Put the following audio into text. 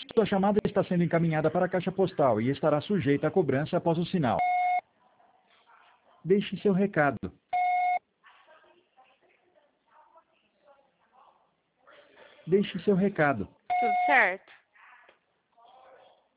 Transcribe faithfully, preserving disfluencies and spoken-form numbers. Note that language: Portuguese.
Sua chamada está sendo encaminhada para a caixa postal e estará sujeita a cobrança após o sinal. Deixe seu recado. Deixe seu recado. Tudo certo?